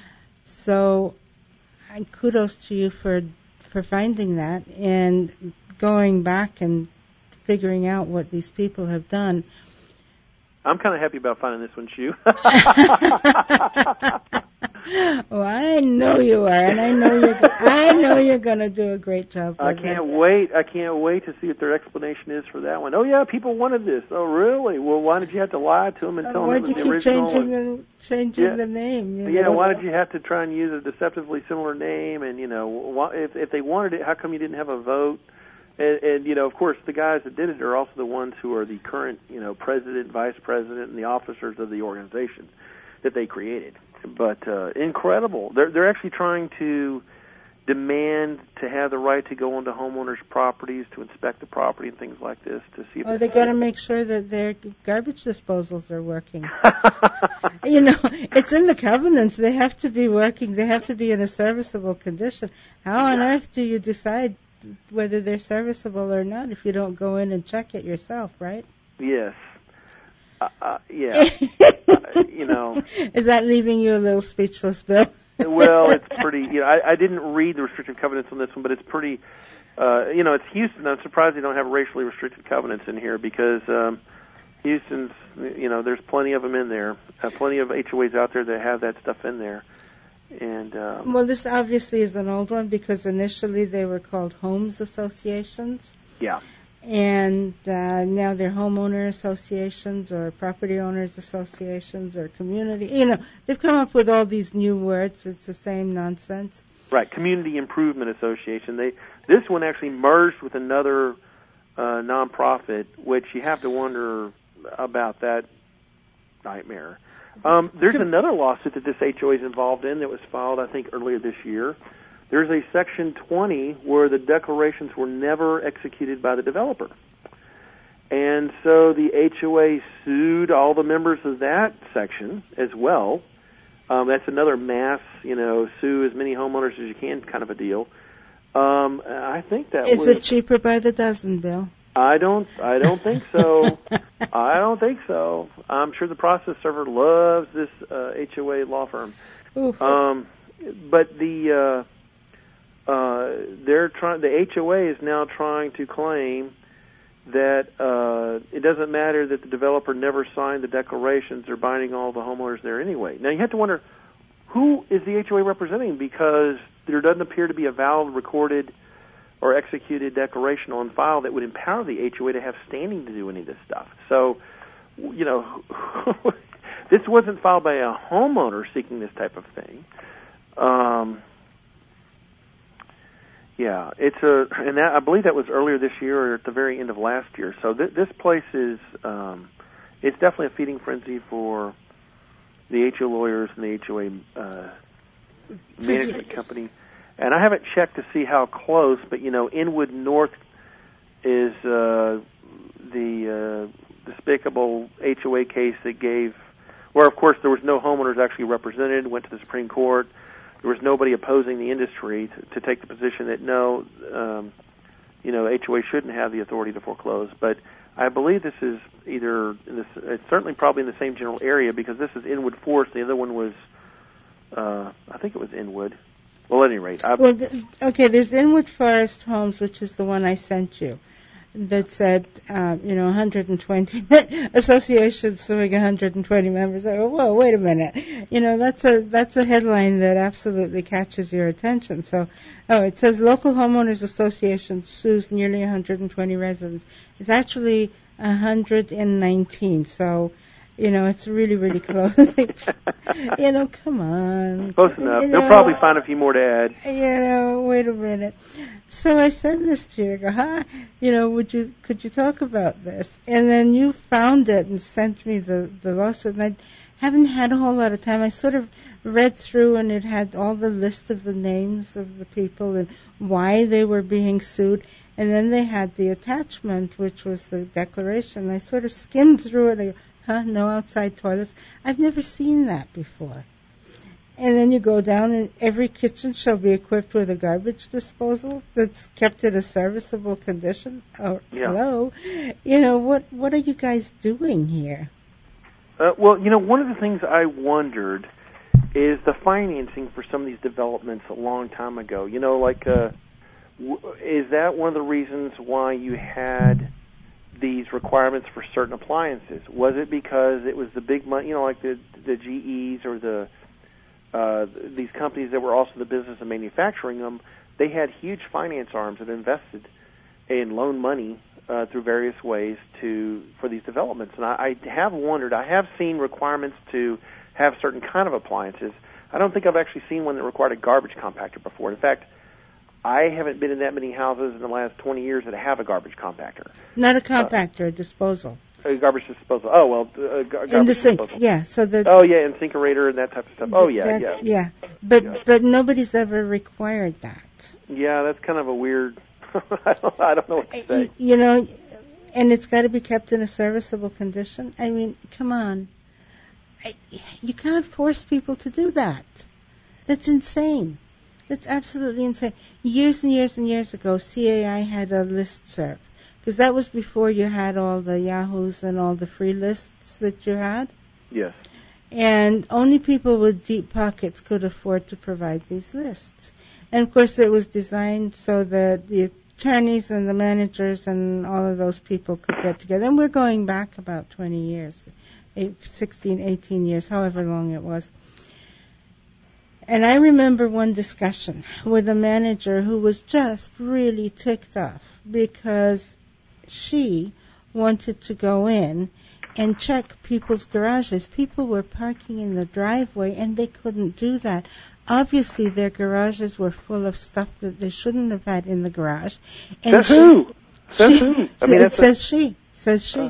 D: So, and kudos to you for for finding that and going back and figuring out what these people have done.
E: I'm kind of happy about finding this one, Shu.
D: Well, I know you are, and I know you're. Go- I know you're going to do a great job.
E: I can't that. wait. I can't wait to see what their explanation is for that one. Oh yeah, people wanted this. Oh really? Well, why did you have to lie to them and
D: uh,
E: tell
D: them
E: it was
D: the
E: original? Why'd you keep
D: changing
E: and,
D: the changing
E: yeah,
D: the name? You
E: yeah.
D: know?
E: Why did you have to try and use a deceptively similar name? And you know, why, if if they wanted it, how come you didn't have a vote? And, and you know, of course, the guys that did it are also the ones who are the current, you know, president, vice president, and the officers of the organization that they created. But uh, incredible. They're they're actually trying to demand to have the right to go onto homeowners' properties to inspect the property and things like this to see if.
D: Oh, they got to make sure that their garbage disposals are working. You know, it's in the covenants. They have to be working. They have to be in a serviceable condition. How on earth do you decide whether they're serviceable or not if you don't go in and check it yourself, right?
E: Yes. Uh, uh, yeah. uh, you know.
D: Is that leaving you a little speechless, Bill?
E: Well, it's pretty, you know, I, I didn't read the restrictive covenants on this one, but it's pretty, uh, you know, it's Houston. I'm surprised they don't have racially restricted covenants in here because um, Houston's, you know, there's plenty of them in there. Uh, plenty of H O As out there that have that stuff in there. And um,
D: well, this obviously is an old one because initially they were called homes associations.
E: Yeah.
D: And uh, now they're homeowner associations or property owners associations or community. You know, they've come up with all these new words. It's the same nonsense.
E: Right, Community Improvement Association. They this one actually merged with another uh, nonprofit, which you have to wonder about that nightmare. Um, there's another lawsuit that this H O A is involved in that was filed, I think, earlier this year. There's a Section twenty where the declarations were never executed by the developer. And so the H O A sued all the members of that section as well. Um, that's another mass, you know, sue as many homeowners as you can kind of a deal. Um, I think that
D: Is
E: was...
D: it cheaper by the dozen, Bill?
E: I don't. I don't think so. I don't think so. I'm sure the process server loves this uh, H O A law firm. Um, but the uh, uh, they're trying. The H O A is now trying to claim that uh, it doesn't matter that the developer never signed the declarations; they're binding all the homeowners there anyway. Now you have to wonder who is the H O A representing, because there doesn't appear to be a valid recorded or executed declaration on file that would empower the H O A to have standing to do any of this stuff. So, you know, this wasn't filed by a homeowner seeking this type of thing. Um, yeah, it's a, and that, I believe that was earlier this year or at the very end of last year. So th- this place is, um, it's definitely a feeding frenzy for the H O A lawyers and the H O A uh, management company. And I haven't checked to see how close, but, you know, Inwood North is uh, the uh, despicable H O A case that gave, where, of course, there was no homeowners actually represented, went to the Supreme Court. There was nobody opposing the industry to, to take the position that, no, um, you know, H O A shouldn't have the authority to foreclose. But I believe this is either, in this, it's certainly probably in the same general area, because this is Inwood Forest. The other one was, uh, I think it was Inwood. Well, at any rate, I've
D: well, th- okay. There's Inwood Forest Homes, which is the one I sent you, that said, uh, you know, one hundred twenty associations suing one hundred twenty members. I go, whoa, wait a minute. You know, that's a that's a headline that absolutely catches your attention. So, oh, it says local homeowners association sues nearly one hundred twenty residents. It's actually one hundred nineteen. So, you know, it's really, really close. You know, come on.
E: Close enough.
D: You
E: They'll
D: know,
E: probably find a few more to add.
D: You know, wait a minute. So I sent this to you. I go, huh? You know, would you, could you talk about this? And then you found it and sent me the, the lawsuit. And I haven't had a whole lot of time. I sort of read through, and it had all the list of the names of the people and why they were being sued. And then they had the attachment, which was the declaration. I sort of skimmed through it. I go, huh? No outside toilets. I've never seen that before. And then you go down, and every kitchen shall be equipped with a garbage disposal that's kept in a serviceable condition. Oh,
E: yeah.
D: Hello. You know, what what are you guys doing here?
E: Uh, well, you know, one of the things I wondered is the financing for some of these developments a long time ago. You know, like, uh, w- is that one of the reasons why you had these requirements for certain appliances? Was it because it was the big money, you know, like the the G Es or the uh, these companies that were also in the business of manufacturing them? They had huge finance arms that invested in loan money uh, through various ways to for these developments. And I, I have wondered. I have seen requirements to have certain kind of appliances. I don't think I've actually seen one that required a garbage compactor before. In fact, I haven't been in that many houses in the last twenty years that have a garbage compactor.
D: Not a compactor, uh, a disposal.
E: A garbage disposal. Oh, well, uh, gar-
D: in the sink,
E: disposal.
D: yeah. So the
E: oh, yeah, incinerator and that type of stuff. Oh, yeah,
D: that,
E: yeah.
D: Yeah, but
E: yeah.
D: but nobody's ever required that.
E: Yeah, that's kind of a weird. I, don't, I don't know what to say.
D: You know, and it's got to be kept in a serviceable condition. I mean, come on. I, you can't force people to do that. That's insane. That's absolutely insane. Years and years and years ago, C A I had a listserv, because that was before you had all the Yahoos and all the free lists that you had.
E: Yes.
D: And only people with deep pockets could afford to provide these lists. And, of course, it was designed so that the attorneys and the managers and all of those people could get together. And we're going back about twenty years, eight, sixteen, eighteen years, however long it was. And I remember one discussion with a manager who was just really ticked off because she wanted to go in and check people's garages. People were parking in the driveway, and they couldn't do that. Obviously, their garages were full of stuff that they shouldn't have had in the garage. And
E: Says
D: she,
E: who? Says
D: she,
E: who? I mean,
D: it
E: that's
D: says
E: a,
D: she. Says she.
E: Uh,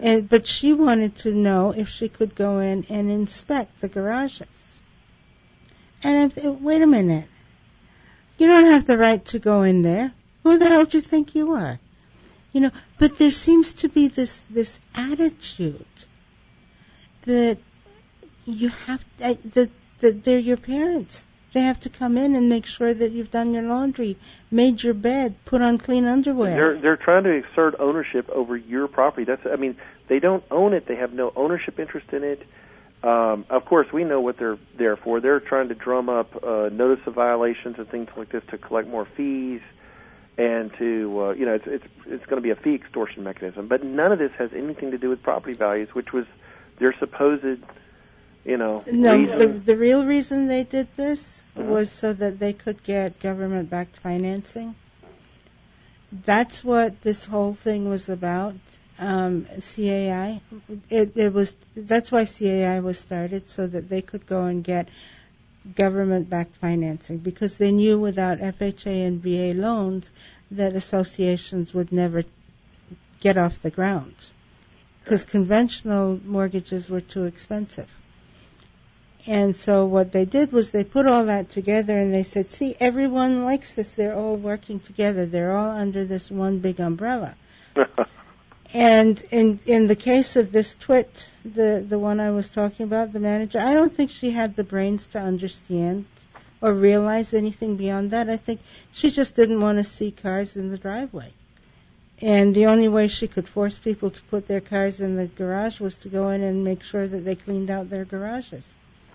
D: And, but she wanted to know if she could go in and inspect the garages. And if, wait a minute. You don't have the right to go in there. Who the hell do you think you are? You know, but there seems to be this, this attitude that you have to, that, that they're your parents. They have to come in and make sure that you've done your laundry, made your bed, put on clean underwear.
E: They're they're trying to exert ownership over your property. That's I mean, they don't own it. They have no ownership interest in it. Um, of course, we know what they're there for. They're trying to drum up uh, notice of violations and things like this to collect more fees, and to uh, you know, it's it's it's going to be a fee extortion mechanism. But none of this has anything to do with property values, which was their supposed. You know,
D: no, the, the real reason they did this
E: mm-hmm.
D: was so that they could get government-backed financing. That's what this whole thing was about. Um, C A I, it, it was. That's why C A I was started, so that they could go and get government-backed financing, because they knew without F H A and V A loans that associations would never get off the ground, because conventional mortgages were too expensive. And so what they did was they put all that together and they said, see, everyone likes this. They're all working together. They're all under this one big umbrella. And in in the case of this twit, the, the one I was talking about, the manager, I don't think she had the brains to understand or realize anything beyond that. I think she just didn't want to see cars in the driveway. And the only way she could force people to put their cars in the garage was to go in and make sure that they cleaned out their garages.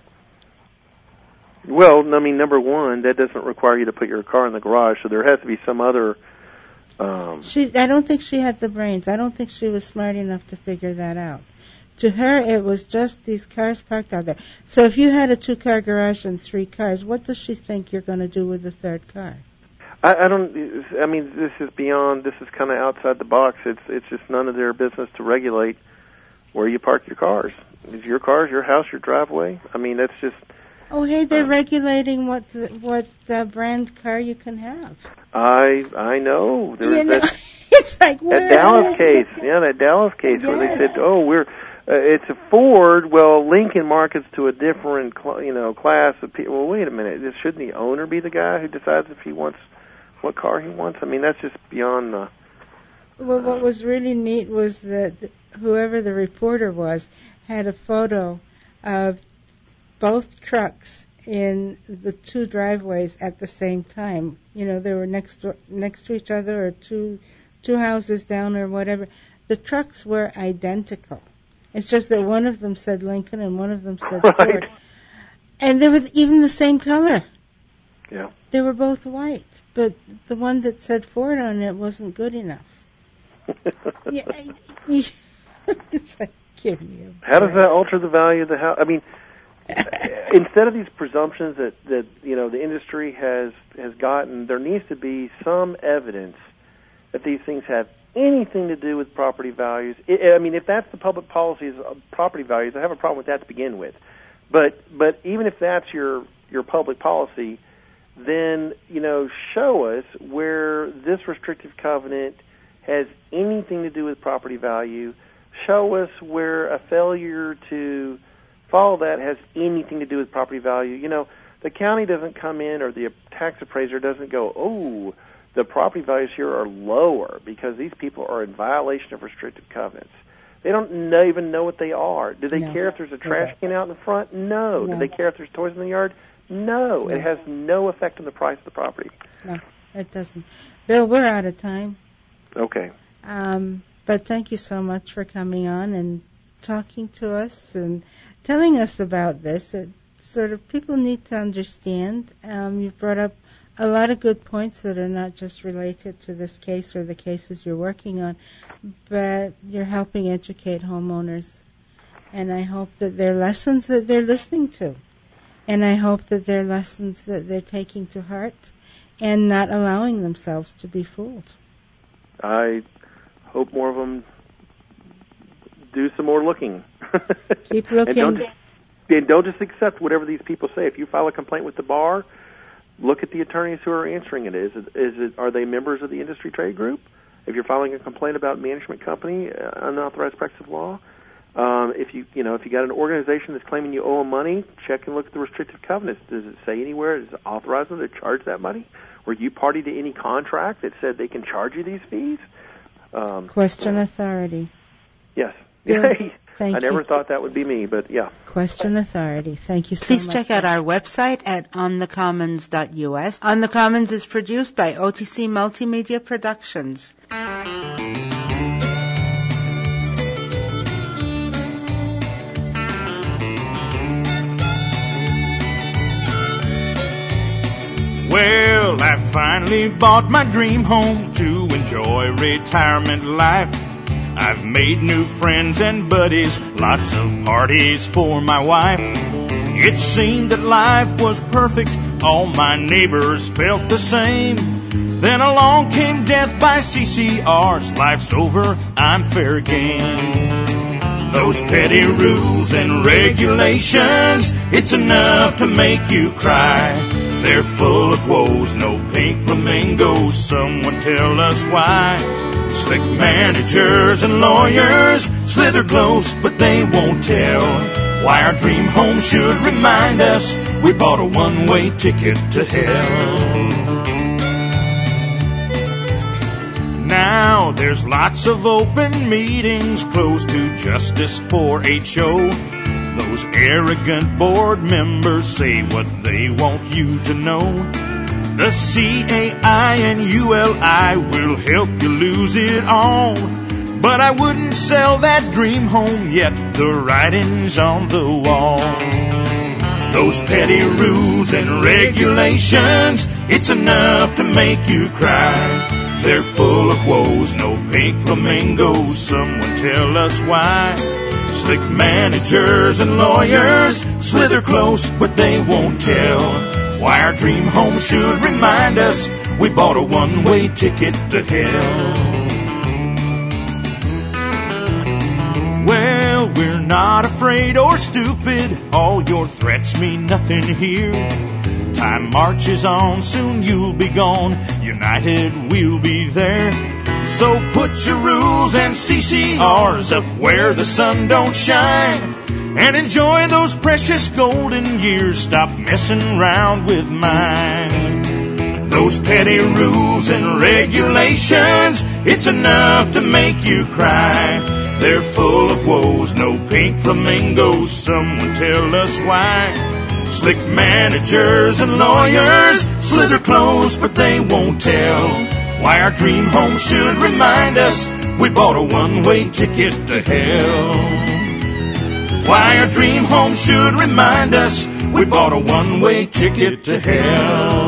E: Well, I mean, number one, that doesn't require you to put your car in the garage, so there has to be some other... Um,
D: she, I don't think she had the brains. I don't think she was smart enough to figure that out. To her, it was just these cars parked out there. So if you had a two-car garage and three cars, what does she think you're going to do with the third car?
E: I, I don't... I mean, this is beyond... This is kind of outside the box. It's it's just none of their business to regulate where you park your cars. It's your cars, your house, your driveway. I mean, that's just...
D: Oh, hey, they're uh, regulating what the, what uh, brand car you can have.
E: I I know. There
D: you
E: was
D: know,
E: that,
D: it's like
E: that Dallas case. Yeah, that Dallas case
D: yeah.
E: where they said, "Oh, we're uh, it's a Ford." Well, Lincoln markets to a different cl- you know class of people. Well, wait a minute. Shouldn't the owner be the guy who decides if he wants what car he wants? I mean, that's just beyond the.
D: Well, what was really neat was that whoever the reporter was had a photo of both trucks in the two driveways at the same time. You know, they were next to, next to each other or two two houses down or whatever. The trucks were identical. It's just that one of them said Lincoln and one of them said
E: right.
D: Ford. And they were even the same color.
E: Yeah.
D: They were both white, but the one that said Ford on it wasn't good enough. yeah, I, it's like, give me a
E: How does that alter the value of the house? I mean, instead of these presumptions that, that you know the industry has has gotten, there needs to be some evidence that these things have anything to do with property values. I, I mean, if that's the public policies of property values, I have a problem with that to begin with. But but even if that's your your public policy, then you know show us where this restrictive covenant has anything to do with property value. Show us where a failure to follow that has anything to do with property value. You know, the county doesn't come in or the tax appraiser doesn't go, oh, the property values here are lower because these people are in violation of restrictive covenants. They don't know, even know what they are. Do they
D: no.
E: care if there's a trash can out in the front? No.
D: no.
E: Do they care if there's toys in the yard? No. no. It has no effect on the price of the property.
D: No, it doesn't. Bill, we're out of time.
E: Okay.
D: Um, but thank you so much for coming on and talking to us and telling us about this. It sort of people need to understand. Um, you've brought up a lot of good points that are not just related to this case or the cases you're working on, but you're helping educate homeowners. And I hope that they're lessons that they're listening to. And I hope that they're lessons that they're taking to heart and not allowing themselves to be fooled.
E: I hope more of them do some more looking.
D: Keep looking.
E: and, don't just, and don't just accept whatever these people say. If you file a complaint with the bar, look at the attorneys who are answering it. Is it, is it are they members of the industry trade group? if you're filing a complaint about management company, uh, unauthorized practice of law, um, if you you know if you got an organization that's claiming you owe them money, check and look at the restrictive covenants. Does it say anywhere does it authorize them to charge that money? Were you party to any contract that said they can charge you these fees? Um,
D: Question authority.
E: Yes.
D: Bill, thank
E: I never
D: you.
E: thought that would be me, but yeah.
D: Question authority. Thank you so
F: Please
D: much.
F: check out our website at on the commons dot u s. On the Commons is produced by O T C Multimedia Productions.
G: Well, I finally bought my dream home to enjoy retirement life. I've made new friends and buddies, lots of parties for my wife. It seemed that life was perfect, all my neighbors felt the same. Then along came death by C C Rs, life's over, I'm fair game. Those petty rules and regulations, it's enough to make you cry. They're full of woes, no pink flamingos, someone tell us why. Slick managers and lawyers slither close, but they won't tell why our dream home should remind us we bought a one-way ticket to hell. Now there's lots of open meetings closed to justice for H O. Those arrogant board members say what they want you to know. The C A I and U L I will help you lose it all. But I wouldn't sell that dream home yet, the writing's on the wall. Those petty rules and regulations, it's enough to make you cry. They're full of woes, no pink flamingos, someone tell us why. Slick managers and lawyers slither close, but they won't tell why our dream home should remind us we bought a one-way ticket to hell. Well, we're not afraid or stupid, all your threats mean nothing here. Time marches on, soon you'll be gone, united we'll be there. So put your rules and C C Rs up where the sun don't shine, and enjoy those precious golden years, stop messing around with mine. Those petty rules and regulations, it's enough to make you cry. They're full of woes, no pink flamingos, someone tell us why. Slick managers and lawyers slither close, but they won't tell why our dream home should remind us we bought a one-way ticket to hell. Why our dream home should remind us we bought a one-way ticket to hell.